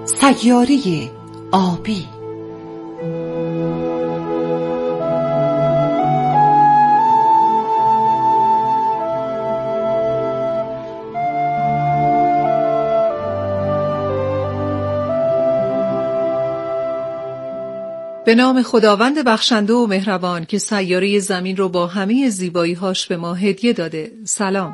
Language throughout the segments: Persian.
سیاره آبی. به نام خداوند بخشنده و مهربان که سیاره زمین رو با همه زیبایی‌هاش به ما هدیه داده. سلام.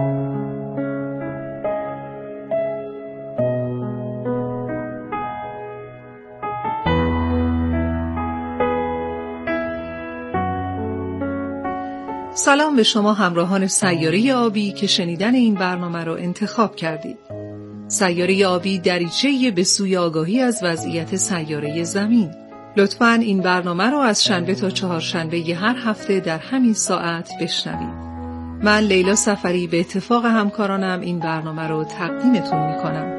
سلام به شما همراهان سیاره آبی که شنیدن این برنامه رو انتخاب کردید. سیاره آبی دریچه‌ای به سوی آگاهی از وضعیت سیاره زمین. لطفاً این برنامه رو از شنبه تا چهارشنبه هر هفته در همین ساعت بشنوید. من لیلا سفری به اتفاق همکارانم این برنامه رو تقدیمتون می‌کنم.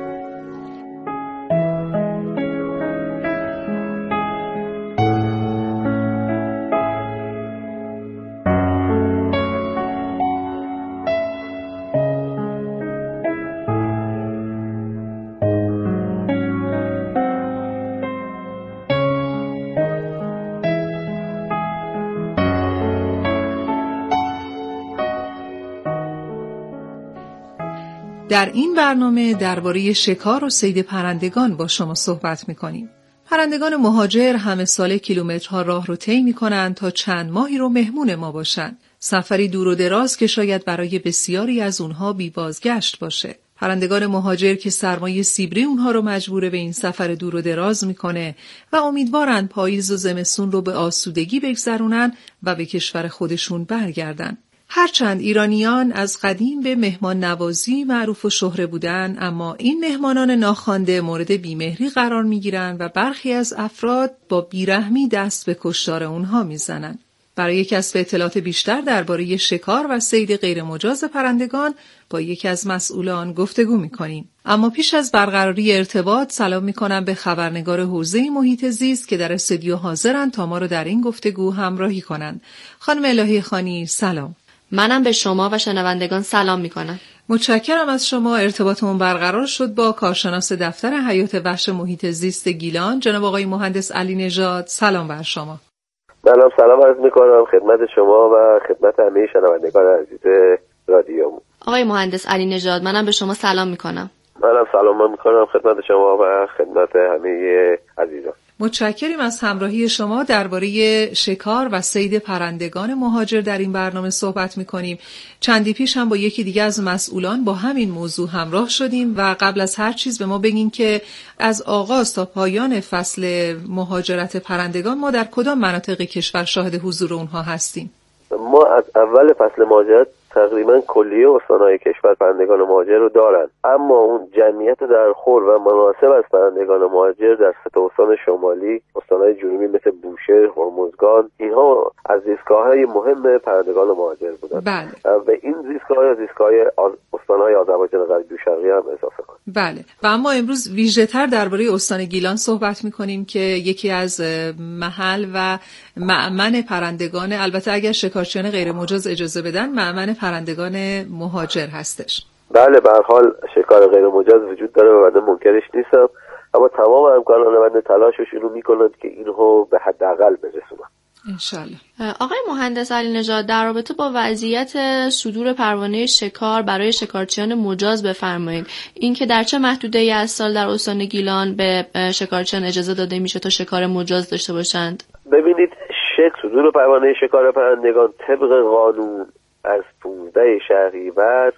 در این برنامه درباره شکار و صید پرندگان با شما صحبت می‌کنیم. پرندگان مهاجر همه ساله کیلومترها راه رو طی می‌کنند تا چند ماهی رو مهمون ما باشن. سفری دور و دراز که شاید برای بسیاری از اونها بی بازگشت باشه. پرندگان مهاجر که سرمای سیبری اونها رو مجبور به این سفر دور و دراز می‌کنه و امیدوارن پاییز و زمستون رو به آسودگی بگذرونن و به کشور خودشون برگردن. هرچند ایرانیان از قدیم به مهمان نوازی معروف و شهره بودن، اما این مهمانان ناخوانده مورد بیمهری قرار میگیرن و برخی از افراد با بیرحمی دست به کشتار اونها میزنن. برای کسب اطلاعات بیشتر درباره شکار و صید غیرمجاز پرندگان با یکی از مسئولان گفتگو میکنیم. اما پیش از برقراری ارتباط سلام میکنم به خبرنگار حوزه محیط زیست که در استودیو حاضرن تا ما رو در این گفتگو همراهی کنن. خانم الهی خانی سلام. منم به شما و شنوندگان سلام میکنم. متشکرم از شما. ارتباطمون برقرار شد با کارشناس دفتر حیات وحش محیط زیست گیلان جناب آقای مهندس علی نژاد. سلام بر شما. منم سلام عرض میکنم خدمت شما و خدمت همه شنوندگان عزیز رادیومون. آقای مهندس علی نژاد منم به شما سلام میکنم. منم سلام میکنم خدمت شما و خدمت همه عزیزان. متشکریم از همراهی شما. درباره شکار و صید پرندگان مهاجر در این برنامه صحبت می‌کنیم. چندی پیش هم با یکی دیگه از مسئولان با همین موضوع همراه شدیم و قبل از هر چیز به ما بگین که از آغاز تا پایان فصل مهاجرت پرندگان ما در کدام مناطق کشور شاهد حضور اونها هستیم؟ ما از اول فصل مهاجرت تقریبا کلیه استان‌های کشور پرندگان مهاجر رو دارن، اما اون جمعیت در خور و مناسب از پرندگان مهاجر در 3 استان شمالی، استان‌های جنوبی مثل بوشهر، هرمزگان، اینها از زیستگاه‌های مهم پرندگان مهاجر بودن. بله. و این زیستگاه‌های استان‌های آذربایجان غربی و شرقی هم اضافه کنیم. بله. و اما امروز ویژه‌تر درباره استان گیلان صحبت می‌کنیم که یکی از محل و مأمن پرندگان، البته اگر شکارچیان غیر مجاز اجازه بدن، مأمن پرندگان مهاجر هستش. بله، به هر حال شکار غیر مجاز وجود داره و من منکرش نیستم، اما تمام همکاران من تلاششون رو میکنند که اینو به حداقل برسونن انشالله. آقای مهندس علی نژاد در رابطه با وضعیت صدور پروانه شکار برای شکارچیان مجاز بفرمایید. این که در چه محدوده‌ای از سال در استان گیلان به شکارچیان اجازه داده میشه تا شکار مجاز داشته باشند؟ ببینید، صدور پروانه شکار پرندگان طبق قانون از 15 شهریور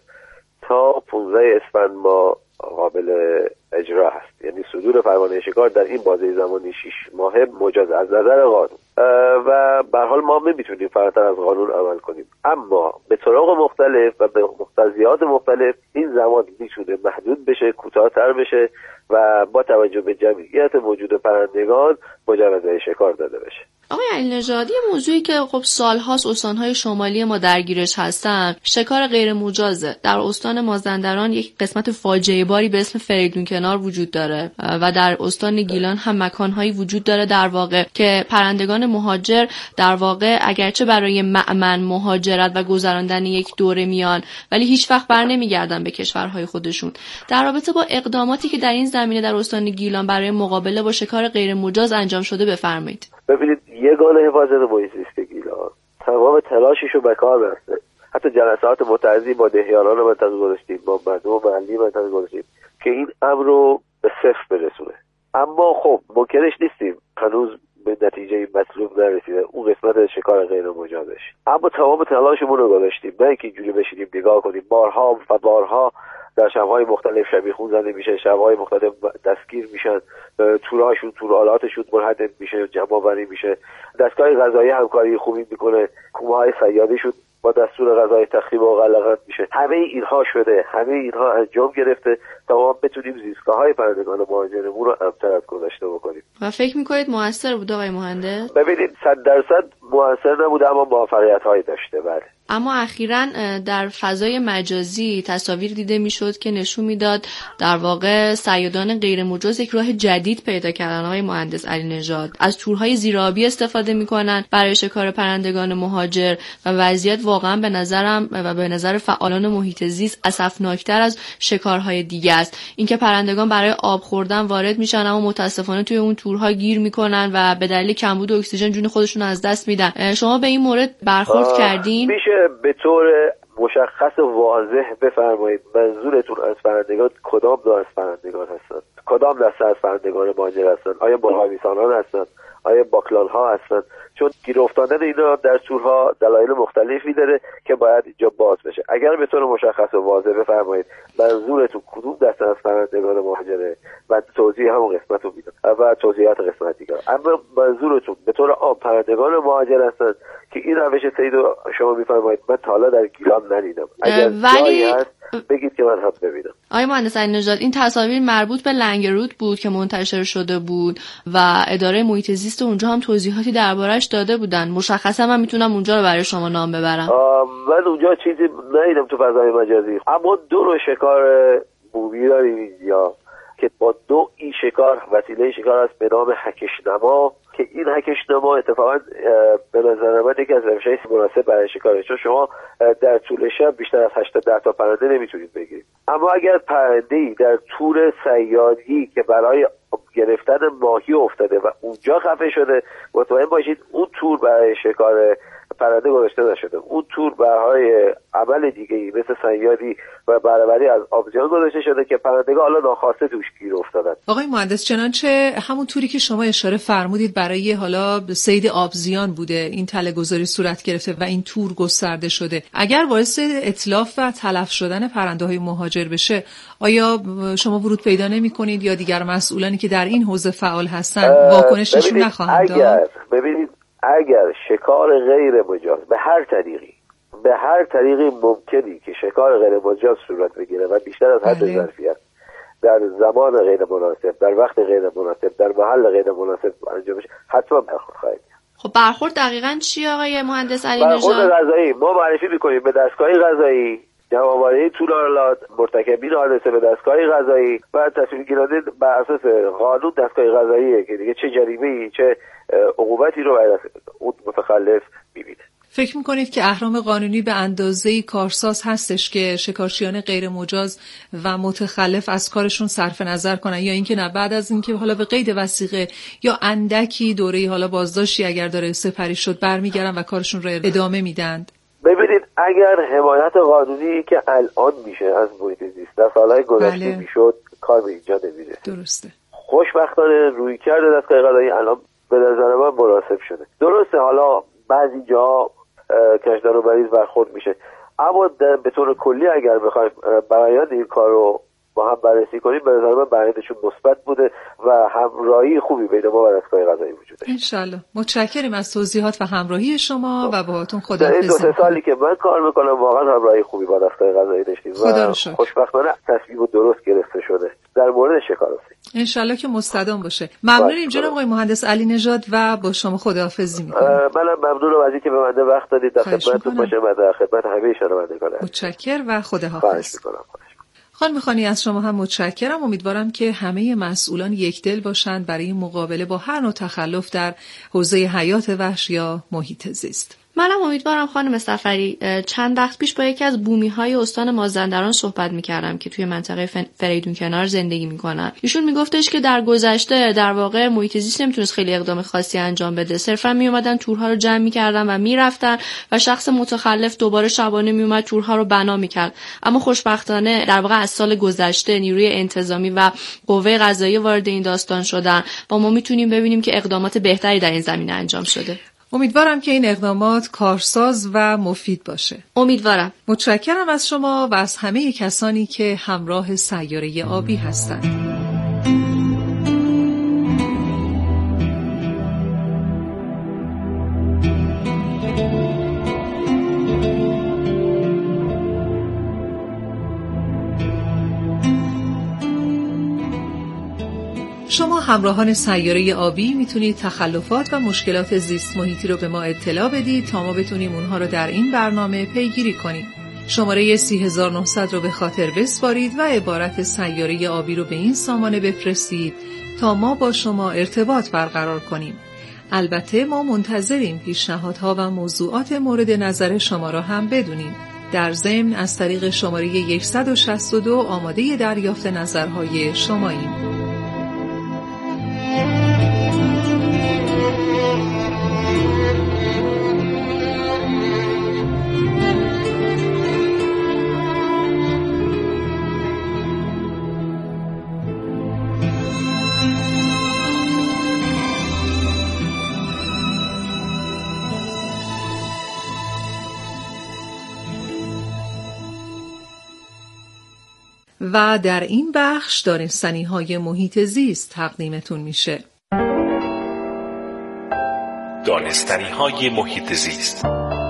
تا 15 اسفند ما قابل اجرا هست. یعنی صدور پروانه شکار در این بازه زمانی 6 ماهه مجاز از نظر قانون و به هر حال ما نمیتونیم فراتر از قانون عمل کنیم، اما به طرق مختلف و به مقتضیات مختلف این زمان میتونه محدود بشه، کوتاه‌تر بشه و با توجه به جمعیت موجود پرندگان مجوز شکار داده بشه. آقای علی نژاد، یه موضوعی که خب سالهاست استان‌های شمالی ما درگیرش هستن، شکار غیر مجازه. در استان مازندران یک قسمت فاجعه باری به اسم فریدون کنار وجود داره و در استان گیلان هم مکان‌هایی وجود داره در واقع که پرندگان مهاجر در واقع اگرچه برای مأمن مهاجرت و گذراندن یک دوره میان، ولی هیچ وقت بر نمیگردن به کشورهای خودشون. در رابطه با اقداماتی که در این زمینه در استان گیلان برای مقابله با شکار غیر مجاز انجام شده بفرمایید. ببینید یگانه حفاظت محیط زیست گیلان تمام تلاشش رو به کار بسته. حتی جلسات متعددی با دهیاران منطقه گذاشتیم، با مردم محلی منطقه گذاشتیم که این امر رو به صفر برسونه. اما خب ممکنش نیستیم، هنوز به نتیجه مطلوب نرسیده اون قسمت شکار غیر مجازش. اما تمام تلاشمون رو گذاشتیم، نه اینکه اینجوری بشینیم نگاه کنیم. بارها و بارها در شب‌های مختلف شبیخون زده میشه، شب‌های مختلف دستگیر میشن، تورهاشون تورآلاتشون منهدم میشه، جمع‌آوری میشه. دستگاه قضایی همکاری خوبی میکنه، کومه‌های صیادیشون با دستور قضایی تخریب و غلغلت میشه. همه اینها شده، همه اینها انجام گرفته تا ما بتونیم زیستگاه‌های پرندگان مهاجرمون رو امن‌تر از گذشته بکنیم. و فکر می‌کنید موثر بود آقای مهندس؟ ببینید 100% موثر نبوده اما موفقیت‌هایی داشته. بله. اما اخیراً در فضای مجازی تصاویر دیده میشد که نشون میداد در واقع صیادان غیر مجاز یک راه جدید پیدا کردن. آقای مهندس علی نژاد از تورهای زیرآبی استفاده میکنن برای شکار پرندگان مهاجر و وضعیت واقعا به نظرم و به نظر فعالان محیط زیست اسفناکتر از شکارهای دیگه است. اینکه پرندگان برای آب خوردن وارد میشن اما متاسفانه توی اون تورها گیر میکنن و به دلیل کمبود اکسیژن جون خودشون از دست میدن. شما به این مورد برخورد کردین؟ به طور مشخص و واضح بفرمایید منظورتون از پرندگان کدام نوع از پرندگان هستند؟ کدام دسته از پرندگان مهاجر هستند؟ آیا مرغابیسانان هستند؟ آیا باکلال‌ها هستند؟ چون گیر افتادن اینا در تورها دلایل مختلفی داره که باید اینجا باز بشه. اگر به طور مشخص و واضح بفرمایید منظورتون کدوم دسته از پرندگان مهاجره و توضیح همون قسمت رو میدم و توضیحات قسمت دیگر. اما منظورتون به طور عام پرندگان مهاجر هستند که این روش صید رو شما میفرمایید من تا حالا در گیلان ندیدم. اگر جایی هست بگید که من هم ببینم. آقای مهندس علی نژاد این تصاویر مربوط به لنگرود بود که منتشر شده بود و اداره محیط زیست اونجا هم توضیحاتی دربارش داده بودن. مشخصا من میتونم اونجا رو برای شما نام ببرم. من اونجا چیزی ندیدم تو فضای مجازی. اما دو نوع شکار بومی داریم اینجا که با نوعی شکار وسیله شکار است به نام هکشنما که این هکشنما اتفاقا به نظر من یکی از روش‌های مناسب برای شکاره، چون شما در طول شب بیشتر از 8 تا پرنده نمیتونید بگیرید. اما اگر پرنده‌ای در تور صیادی که برای گرفتن ماهی افتاده و اونجا خفه شده، مطمئن باشید اون تور برای شکار پرنده گذاشته نشده. اون تور برای عمل دیگه‌ای مثل صیادی و بهره‌وری از آبزیان گذاشته شده که پرندگان حالا ناخواسته توش گیر افتادن. آقای مهندس چنانچه همون توری که شما اشاره فرمودید برای حالا صید آبزیان بوده این تله‌گذاری صورت گرفته و این تور گسترده شده. اگر باعث اتلاف و تلف شدن پرنده‌های مهاجر بشه آیا شما ورود پیدا نمی‌کنید یا دیگر مسئولانی که در این حوزه فعال هستن واکنش نشون نخواهند داد؟ ببینید اگر شکار غیر مجاز به هر طریقی ممکنی که شکار غیر مجاز صورت بگیره و بیشتر از حد ظرفیت در زمان غیر مناسب، در وقت غیر مناسب، در محل غیر مناسب انجام بشه حتما برخورد خواهید. خب برخورد دقیقاً چی آقای مهندس علی نژاد؟ برخورد قضایی ما معرفی می‌کنیم به دستگاه قضایی، جمع‌آوری تورالات، مرتکبین حادثه به دستگاه قضایی و تصمیم گیرنده بر اساس قانون دستگاه قضاییه که دیگه چه جریمه‌ای چه عقوبتی رو برای اون متخلف می‌بینه. فکر میکنید که اهرام قانونی به اندازه‌ای کارساز هستش که شکارچیان غیر مجاز و متخلف از کارشون صرف نظر کنن یا اینکه نه بعد از اینکه حالا به قید وثیقه یا اندکی دوره‌ای حالا بازداشتی اگر داره سپری شد برمیگردن و کارشون رو ادامه میدند؟ ببینید اگر حمایت قانونی که الان میشه از محیط زیست در سالهای گذشته میشد کار به اینجا نمیره. درسته. خوشبختانه رویکرد دستگاه قضایی الان به نظر من مناسب شده. درسته حالا بعضی جا کشدار و مریض برخورد میشه اما به طور کلی اگر بخوایم برآیند این کار رو با هم بررسی کنیم به نظر من برآیندشون مثبت بوده و همراهی خوبی بین ما و دستگاه قضایی وجود داره. انشالله. متشکریم از توضیحات و همراهی شما و باهاتون خداحافظی. این 2 سالی که من کار میکنم واقعا همراهی خوبی با دستگاه قضایی داشتیم و خوشبختانه تصمیم درست گرفته شده در مورد شکاررسی. انشالله که مستدام باشه. ممنونیم جناب آقای مهندس علی نژاد و با شما خداحافظی میکنم. منم ممنونم از اینکه به من وقت دادید. در خدمتتون باشم و در خدمت همه شنوندگان. متشکرم و خداحافظ. خانم خانی از شما هم متشکرم. امیدوارم که همه مسئولان یکدل باشند برای مقابله با هر نوع تخلف در حوزه حیات وحش یا محیط زیست. منم امیدوارم خانم سفری. چند وقت پیش با یکی از بومی‌های استان مازندران صحبت می‌کردم که توی منطقه فریدون کنار زندگی می‌کنن. ایشون میگفتش که در گذشته در واقع محیط زیست نمیتونست خیلی اقدام خاصی انجام بده. صرفا میومدن تورها رو جمع می‌کردن و میرفتن و شخص متخلف دوباره شبانه میومد تورها رو بنا می‌کرد. اما خوشبختانه در واقع از سال گذشته نیروی انتظامی و قوه قضاییه وارد این داستان شدن و ما میتونیم ببینیم که اقدامات بهتری در این زمینه انجام شده. امیدوارم که این اقدامات کارساز و مفید باشه. امیدوارم. متشکرم از شما و از همه کسانی که همراه سیاره آبی هستند. شما همراهان سیاره آبی میتونید تخلفات و مشکلات زیست محیطی رو به ما اطلاع بدید تا ما بتونیم اونها رو در این برنامه پیگیری کنیم. شماره 30900 رو به خاطر بسپارید و عبارت سیاره آبی رو به این سامانه بفرستید تا ما با شما ارتباط برقرار کنیم. البته ما منتظریم پیشنهادها و موضوعات مورد نظر شما را هم بدونیم. در ضمن از طریق شماره 162 آماده دریافت نظرهای شماییم. و در این بخش دانستنی‌های محیط زیست تقدیمتون میشه. دانستنی‌های محیط زیست.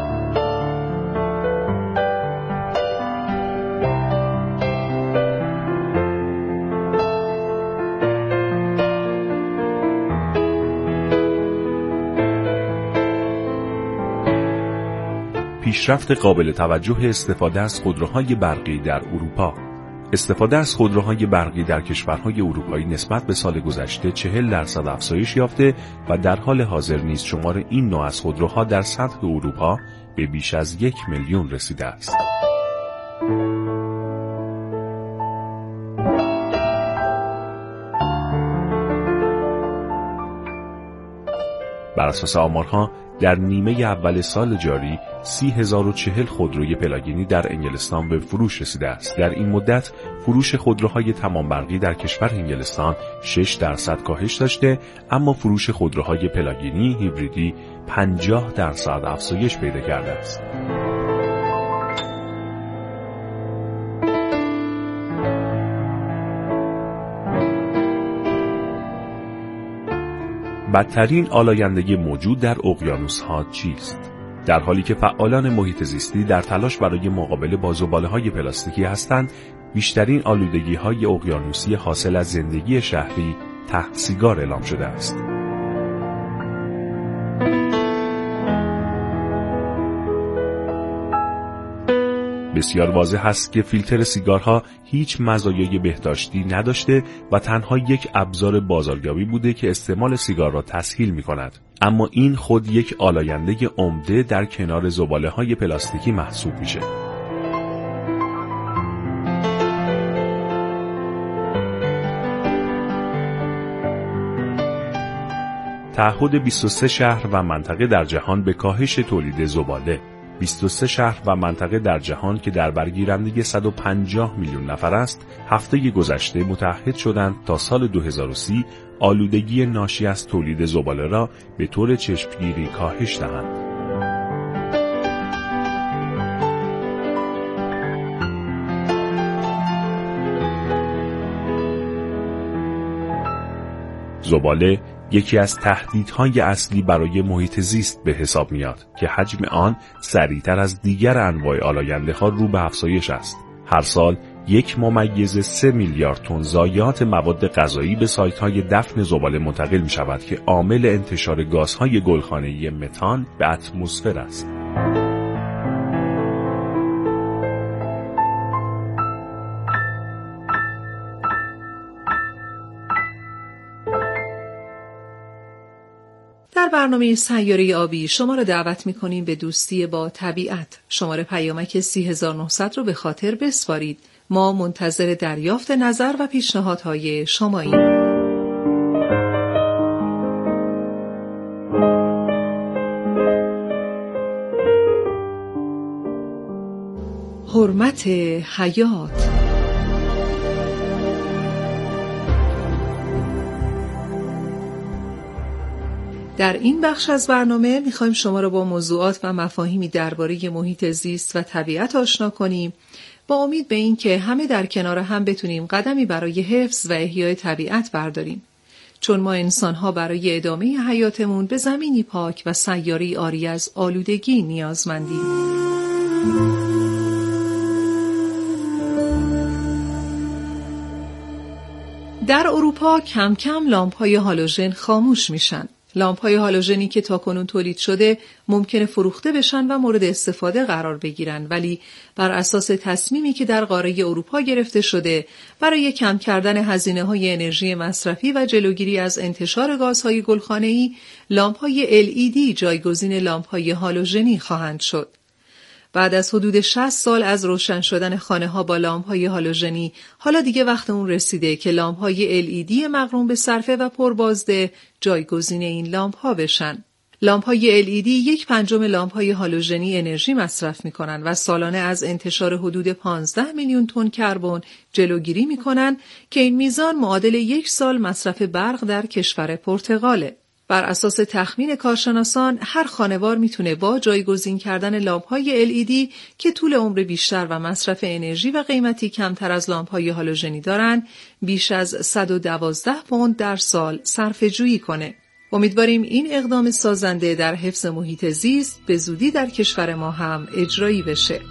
پیشرفت قابل توجه استفاده از خودروهای برقی در اروپا. استفاده از خودروهای برقی در کشورهای اروپایی نسبت به سال گذشته 40% افزایش یافته و در حال حاضر نیز شمار این نوع از خودروها در سطح اروپا به بیش از 1 میلیون رسیده است. بر اساس آمارها در نیمه اول سال جاری 30,040 خودروی پلاگینی در انگلستان به فروش رسیده است. در این مدت فروش خودروهای تمام برقی در کشور انگلستان 6% کاهش داشته، اما فروش خودروهای پلاگینی هیبریدی 50% افزایش پیدا کرده است. بدترین آلاینده موجود در اقیانوس‌ها چیست؟ در حالی که فعالان محیط زیستی در تلاش برای مقابله با زباله‌های پلاستیکی هستند، بیشترین آلودگی‌های اقیانوسی حاصل از زندگی شهری تحت سیگار اعلام شده است. بسیار واضح است که فیلتر سیگارها هیچ مزایای بهداشتی نداشته و تنها یک ابزار بازاریابی بوده که استعمال سیگار را تسهیل می‌کند. اما این خود یک آلاینده عمده در کنار زباله‌های پلاستیکی محسوب میشه. تعهد 23 شهر و منطقه در جهان به کاهش تولید زباله. 23 شهر و منطقه در جهان که در برگیرنده 150 میلیون نفر است، هفته گذشته متعهد شدند تا سال 2030 آلودگی ناشی از تولید زباله را به طور چشمگیری کاهش دهند. زباله یکی از تهدیدهای اصلی برای محیط زیست به حساب میاد که حجم آن سریعتر از دیگر انواع آلاینده‌ها رو به افزایش است. هر سال 1.3 میلیارد تن ضایعات مواد غذایی به سایت‌های دفن زباله منتقل می‌شود که عامل انتشار گازهای گلخانه‌ای متان به اتمسفر است. در برنامه سیاره آبی شما را دعوت می‌کنیم به دوستی با طبیعت. شماره پیامک 30900 رو به خاطر بسپارید. ما منتظر دریافت نظر و پیشنهادهای شماییم. حرمت حیات. در این بخش از برنامه می‌خوایم شما را با موضوعات و مفاهیمی درباره محیط زیست و طبیعت آشنا کنیم، با امید به این که همه در کنار هم بتونیم قدمی برای حفظ و احیای طبیعت برداریم. چون ما انسان‌ها برای ادامه حیاتمون به زمینی پاک و سیاره‌ای عاری از آلودگی نیازمندیم. در اروپا کم کم لامپ‌های هالوژن خاموش میشن. لامپ‌های هالوژنی که تاکنون تولید شده ممکنه فروخته بشن و مورد استفاده قرار بگیرن، ولی بر اساس تصمیمی که در قاره اروپا گرفته شده برای کم کردن هزینه‌های انرژی مصرفی و جلوگیری از انتشار گازهای گلخانه‌ای، لامپ‌های LED جایگزین لامپ‌های هالوژنی خواهند شد. بعد از حدود 60 سال از روشن شدن خانه‌ها با لامپ‌های هالوژنی، حالا دیگه وقت اون رسیده که لامپ‌های LED مقرون به صرفه و پربازده جایگزین این لامپ‌ها بشن. لامپ‌های LED 1/5 لامپ‌های هالوژنی انرژی مصرف می‌کنن و سالانه از انتشار حدود 15 میلیون تن کربن جلوگیری می‌کنن که این میزان معادل 1 سال مصرف برق در کشور پرتغاله. بر اساس تخمین کارشناسان، هر خانوار میتونه با جایگزین کردن لامپ‌های LED که طول عمر بیشتر و مصرف انرژی و قیمتی کمتر از لامپ‌های هالوژنی دارن، بیش از 112 پوند در سال صرفه‌جویی کنه. امیدواریم این اقدام سازنده در حفظ محیط زیست به زودی در کشور ما هم اجرایی بشه.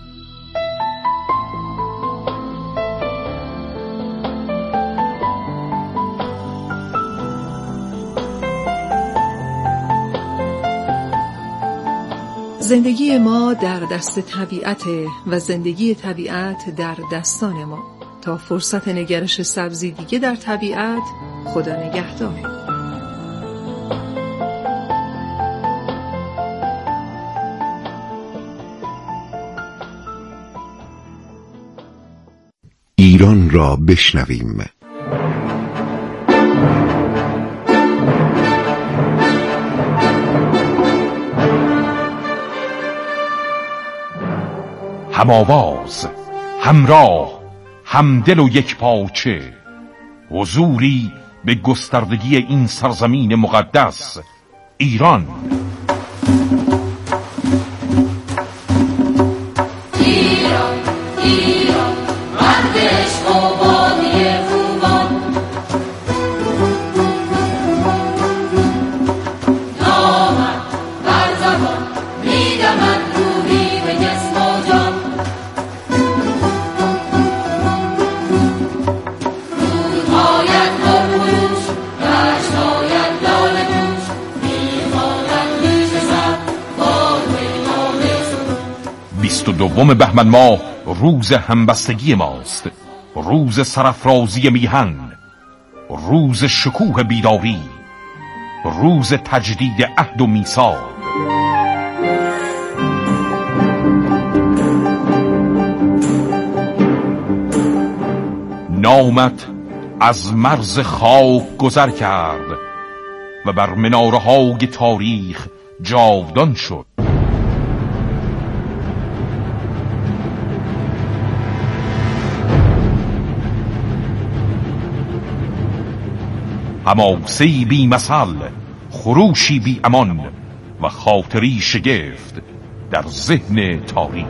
زندگی ما در دست طبیعت و زندگی طبیعت در دستان ما. تا فرصت نگرش سبزی دیگه در طبیعت، خدا نگهدار. ایران را بشنویم. هم‌آواز، همراه، همدل و یک پاچه، حضوری به گستردگی این سرزمین مقدس ایران. ایران، ایران، مردش آبادی خوبان، نامد بر زبان میدمد روحی به جسم و جان. رودهایت مرموش، دشتهایت لاله پوش، میخواند ریش سر باد پیمانه. 22 بهمن ماه روز همبستگی ماست، روز سرافرازی میهن، روز شکوه بیداری، روز تجدید عهد و میثاق. نامت از مرز خاک گذر کرد و بر مناره‌های تاریخ جاودان شد. حماسه‌ای بی مثل، خروشی بی امان و خاطری شگفت در ذهن تاریخ.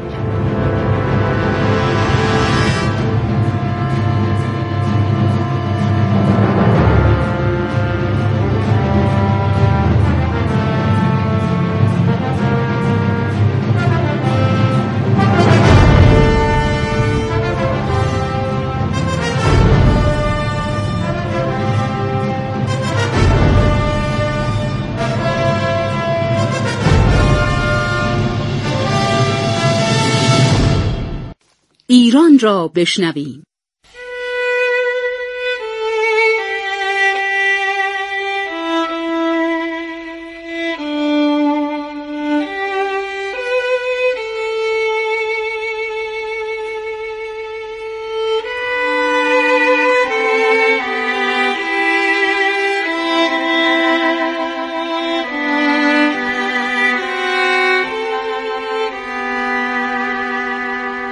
ایران را بشنویم.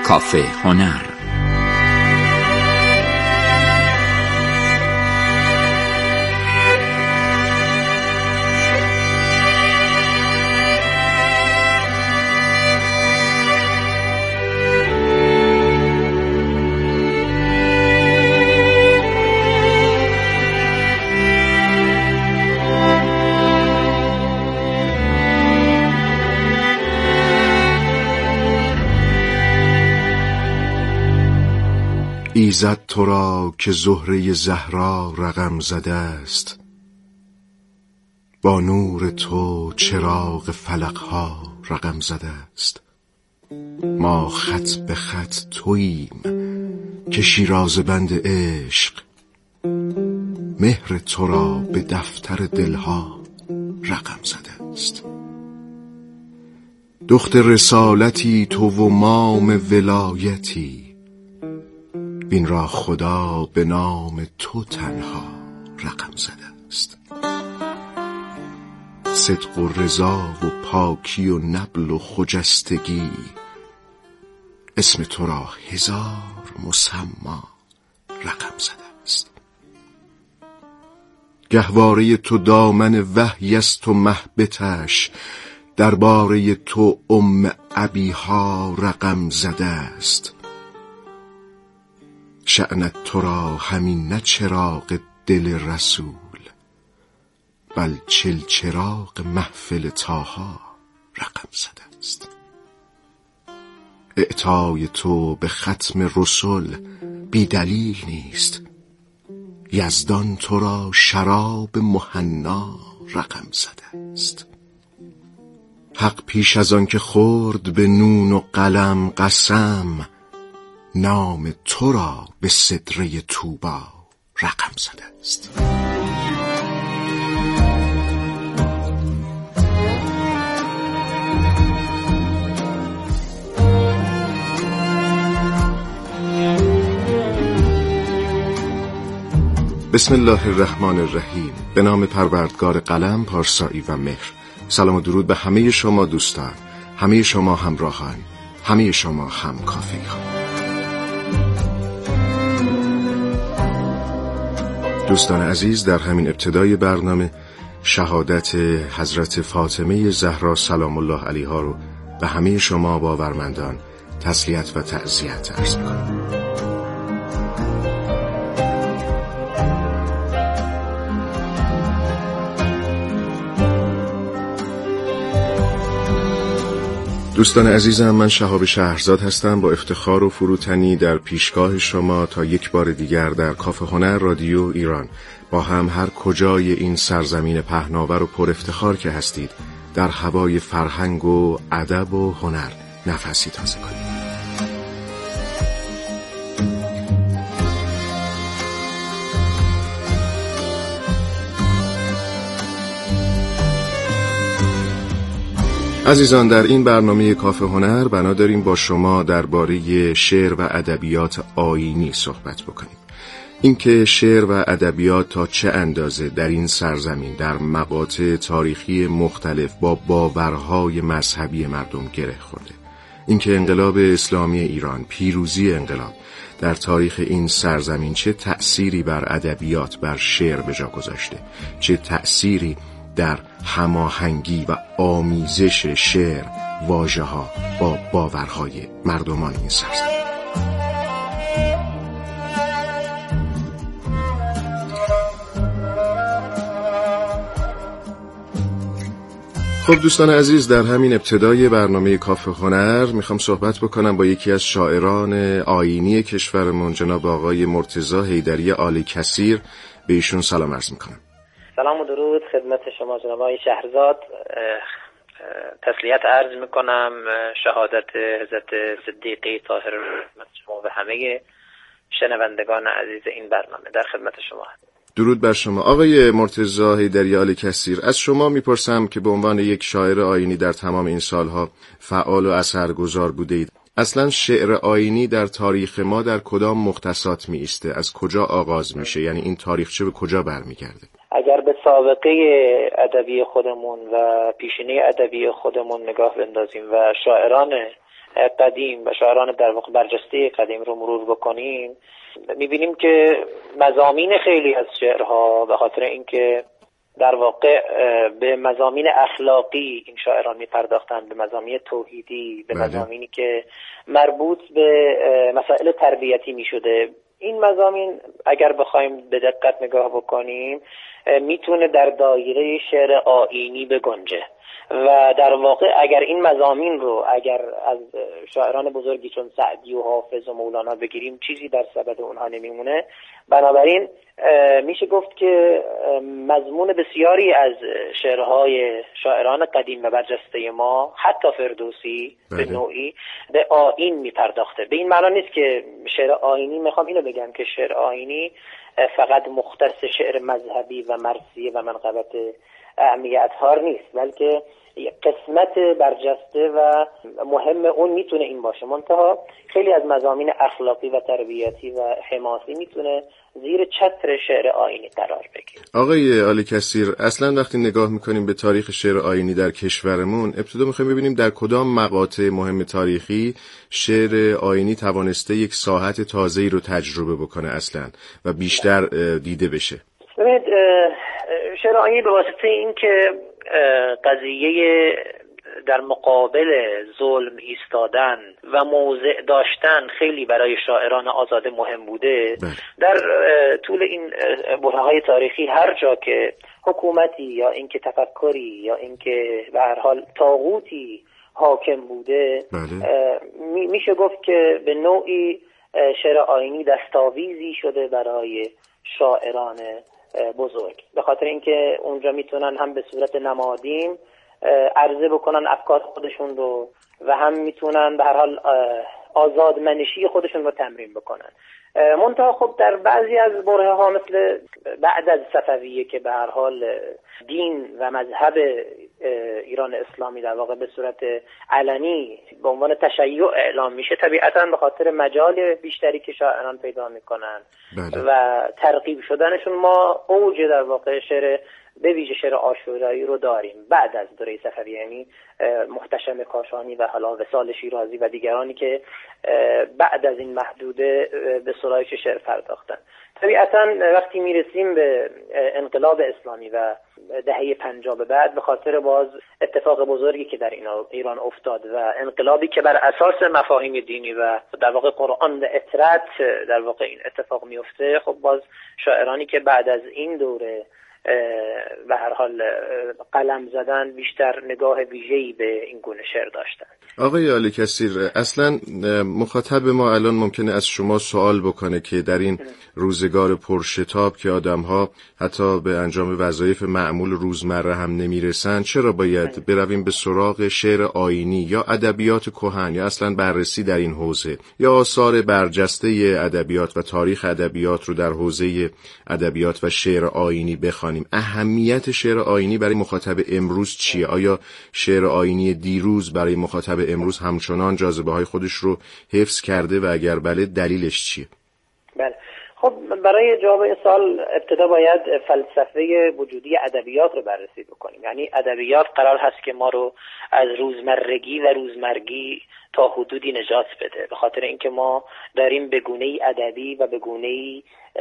کافه هنر. ایزد تو را که زهره زهرا رقم زده است، با نور تو چراغ فلک‌ها رقم زده است. ما خط به خط توییم که شیرازه بند عشق، مهر تو را به دفتر دلها رقم زده است. دختر رسالتی تو و مام ولایتی، بین را خدا به نام تو تنها رقم زده است. صدق و رضا و پاکی و نبل و خجستگی، اسم تو را هزار مسمی رقم زده است. گهواره تو دامن وحی است و محبتش، درباره تو ابیها رقم زده است. شأنت تو را همین نه چراغ دل رسول، بل چراغ محفل طاها رقم زده است. اعطای تو به ختم رسل بی دلیل نیست، یزدان تو را شراب مهنا رقم زده است. حق پیش از آن که خورد به نون و قلم قسم، نام تو را به سدره طوبی رقم زده است. بسم الله الرحمن الرحیم. به نام پروردگار قلم، پارسایی و مهر. سلام و درود به همه شما دوستان، همه شما همراهان، همه شما هم کافی ها. دوستان عزیز، در همین ابتدای برنامه شهادت حضرت فاطمه زهرا سلام الله علیها رو به همه شما باورمندان تسلیت و تعزیت عرض می‌کنم. دوستان عزیزم، من شهاب شهرزاد هستم، با افتخار و فروتنی در پیشگاه شما تا یک بار دیگر در کافه هنر رادیو ایران با هم هر کجای این سرزمین پهناور و پر افتخار که هستید در هوای فرهنگ و ادب و هنر نفسی تازه کنیم. عزیزان، در این برنامه کافه هنر بنا داریم با شما درباره شعر و ادبیات آیینی صحبت بکنیم. اینکه شعر و ادبیات تا چه اندازه در این سرزمین در مقاطع تاریخی مختلف با باورهای مذهبی مردم گره خورده. اینکه انقلاب اسلامی ایران، پیروزی انقلاب در تاریخ این سرزمین چه تأثیری بر ادبیات، بر شعر به جا گذاشته، چه تأثیری در هماهنگی و آمیزش شعر واژه‌ها با باورهای مردمان این سرزمین. خب دوستان عزیز، در همین ابتدای برنامه کافه هنر میخوام صحبت بکنم با یکی از شاعران آیینی کشورمون، جناب آقای مرتضی حیدری آل کثیر. به ایشون سلام عرض میکنم. سلام و درود خدمت شما جناب آقای شهرزاد. تسلیت عرض میکنم، شهادت حضرت صدیقی طاهر رحمت شما و همه شنوندگان عزیز این برنامه در خدمت شما هستم. درود بر شما. آقای مرتضی حیدری آل کثیر، از شما میپرسم که به عنوان یک شاعر آیینی در تمام این سالها فعال و اثرگذار بوده اید. اصلا شعر آیینی در تاریخ ما در کدام مختصات می ایسته؟ از کجا آغاز میشه؟ یعنی این تاریخچه به کجا برمیگرده؟ اگر به سابقه ادبی خودمون و پیشینه ادبی خودمون نگاه بندازیم و شاعران قدیم و شاعران در واقع برجسته قدیم رو مرور بکنیم، میبینیم که مضامین خیلی از شعرها به خاطر اینکه در واقع به مضامین اخلاقی این شاعران میپرداختن، به مضامین توحیدی، به مضامینی که مربوط به مسائل تربیتی میشده. این مضامین اگر بخوایم به دقت نگاه بکنیم میتونه در دایره شعر آیینی بگنجه و در واقع اگر این مضامین رو اگر از شاعران بزرگی چون سعدی و حافظ و مولانا بگیریم چیزی در سبد اونها نمیمونه. بنابراین میشه گفت که مضمون بسیاری از شعرهای شاعران قدیم و برجسته ما، حتی فردوسی به نوعی به آیین میپرداخته. به این معنا نیست که شعر آیینی، میخوام اینو بگم که شعر آیینی فقط مختص شعر مذهبی و مرثیه و منقبت اهمیت ها نیست، بلکه قسمت برجسته و مهم اون میتونه این باشه. منتها خیلی از مضامین اخلاقی و تربیتی و حماسی میتونه زیر چتر شعر آیینی قرار بگیره. آقای آلی کثیر، اصلا وقتی نگاه میکنیم به تاریخ شعر آیینی در کشورمون، ابتدا میخوایم ببینیم در کدام مقاطع مهم تاریخی شعر آیینی توانسته یک ساحت تازه‌ای رو تجربه بکنه اصلا و بیشتر دیده بشه. ببینید شعر آیینی به واسطه این که قضیه در مقابل ظلم ایستادن و موضع داشتن خیلی برای شاعران آزاده مهم بوده، در طول این برهه‌های تاریخی هر جا که حکومتی یا اینکه تفکری یا اینکه به هر حال طاغوتی حاکم بوده، میشه گفت که به نوعی شعر آیینی دستاویزی شده برای شاعران بزرگ، به خاطر اینکه اونجا میتونن هم به صورت نمادین عرضه بکنن افکار خودشون رو و هم میتونن به هر حال آزادمنشی خودشون رو تمرین بکنن. منتها خب در بعضی از برهه ها مثل بعد از صفویه که به هر حال دین و مذهب ایران اسلامی در واقع به صورت علنی به عنوان تشیع اعلام میشه، طبیعتاً به خاطر مجال بیشتری که شاعران پیدا میکنن و ترغیب شدنشون ما اوج در واقع شعر به ویژه شعر عاشورایی رو داریم بعد از دوره صفویه، یعنی محتشم کاشانی و حالا وصال شیرازی و دیگرانی که بعد از این محدوده به سرایش شعر پرداختن. طبیعتاً وقتی میرسیم به انقلاب اسلامی و دهه 50 بعد، به خاطر باز اتفاق بزرگی که در ایران افتاد و انقلابی که بر اساس مفاهیم دینی و در واقع قرآن و اطرت در واقع این اتفاق میفته، خب باز شاعرانی که بعد از این دوره به هر حال قلم زدن بیشتر نگاه ویژه‌ای به این گونه شعر داشتن. آقای آلی کثیر، اصلا مخاطب ما الان ممکنه از شما سوال بکنه که در این روزگار پرشتاب که آدم‌ها حتی به انجام وظایف معمول روزمره هم نمیرسن، چرا باید برویم به سراغ شعر آیینی یا ادبیات کهن یا اصلا بررسی در این حوزه یا آثار برجسته ادبیات و تاریخ ادبیات رو در حوزه ادبیات و شعر آیینی بخوانیم؟ اهمیت شعر آیینی برای مخاطب امروز چیه؟ آیا شعر آیینی دیروز برای مخاطب امروز همچنان جاذبه‌های خودش رو حفظ کرده و اگر بله دلیلش چیه؟ بله، خب برای جواب این سوال ابتدا باید فلسفه وجودی ادبیات رو بررسی بکنیم. یعنی ادبیات قرار هست که ما رو از روزمرگی و روزمرگی تا حدودی نجات بده، به خاطر اینکه ما داریم به گونه‌ای ادبی و به گونه‌ای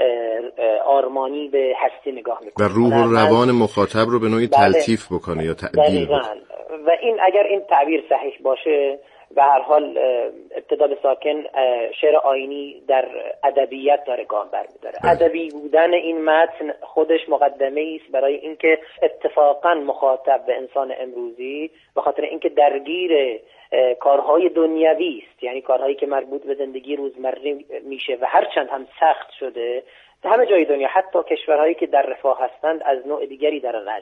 آرمانی به هستی نگاه میکنیم و روح و روان مخاطب رو به نوعی تلطیف بکنه یا تعدیل بکنه. و این اگر این تعبیر صحیح باشه، به هر حال ابتدا به ساکن شعر آیینی در ادبیات داره گام برمی‌داره. ادبی بودن این متن خودش مقدمه است برای اینکه اتفاقا مخاطب به انسان امروزی به خاطر اینکه درگیر کارهای دنیوی است، یعنی کارهایی که مربوط به زندگی روزمره میشه و هرچند هم سخت شده، همه جای دنیا حتی کشورهایی که در رفاه هستند از نوع دیگری دارن رنج